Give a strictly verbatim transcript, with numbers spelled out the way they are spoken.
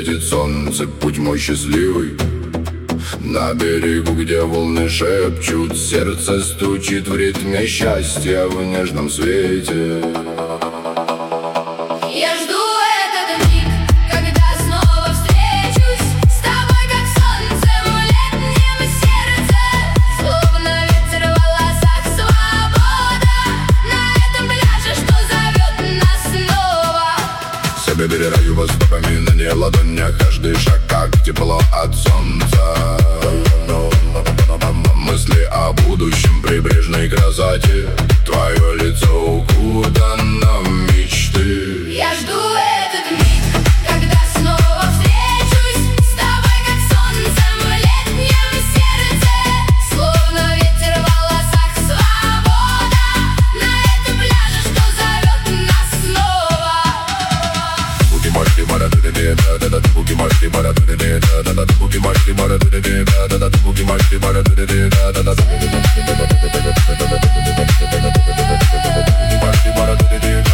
светит солнце, путь мой счастливый. На берегу, где волны шепчут, сердце стучит в ритме счастья в нежном свете. Я жду этот миг, когда снова встречусь с тобой, как солнце в летнем сердце. Словно ветер в волосах, свобода на этом пляже, что зовет нас снова. Себе перераю воспоминания в ладонях, каждый шаг как тепло от солнца. Мысли о будущем, прибрежной красоте, твое лицо укутано в мечты. Я жду этот миг, когда снова встречусь с тобой, как солнце в летнем сердце. Словно ветер в волосах, свобода на этом пляже, что зовет нас снова. Буги марти мара ты ты да да да буги марти мара ты ты да да да буги марти мара ты ты да да да буги марти мара ты ты да да да буги марти мара ты ты